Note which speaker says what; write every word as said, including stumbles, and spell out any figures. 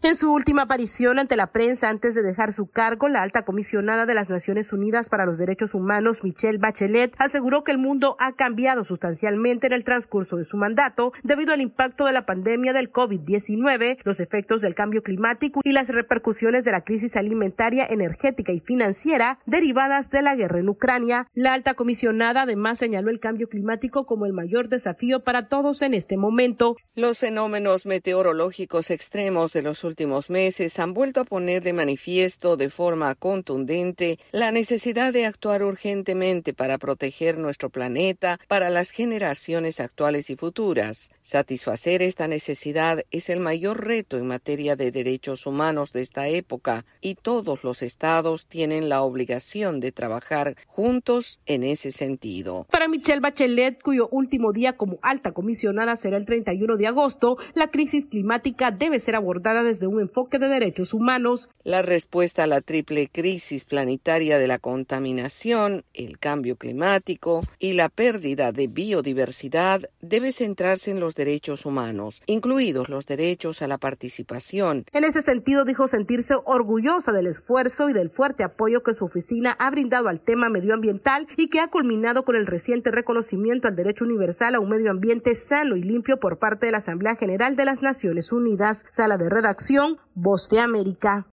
Speaker 1: En su última aparición ante la prensa antes de dejar su cargo, la alta comisionada de las Naciones Unidas para los Derechos Humanos, Michelle Bachelet, aseguró que el mundo ha cambiado sustancialmente en el transcurso de su mandato debido al impacto de la pandemia del COVID diecinueve, los efectos del cambio climático y las repercusiones de la crisis alimentaria, energética y financiera derivadas de la guerra en Ucrania. La alta comisionada además señaló el cambio climático como el mayor desafío para todos en este momento.
Speaker 2: Los fenómenos meteorológicos extremos de los últimos meses han vuelto a poner de manifiesto de forma contundente la necesidad de actuar urgentemente para proteger nuestro planeta para las generaciones actuales y futuras. Satisfacer esta necesidad es el mayor reto en materia de derechos humanos de esta época y todos los estados tienen la obligación de trabajar juntos en ese sentido.
Speaker 1: Para Michelle Bachelet, cuyo último día como alta comisionada será el treinta y uno de agosto, la crisis climática debe ser abordada desde un enfoque de derechos humanos.
Speaker 2: La respuesta a la triple crisis planetaria de la contaminación, el cambio climático y la pérdida de biodiversidad debe centrarse en los derechos humanos, incluidos los derechos a la participación.
Speaker 1: En ese sentido, dijo sentirse orgullosa del esfuerzo y del fuerte apoyo que su oficina ha brindado al tema medioambiental y que ha culminado con el reciente reconocimiento al derecho universal a un medio ambiente sano y limpio por parte de la Asamblea General de las Naciones Unidas. Sala de redacción, Voz de América.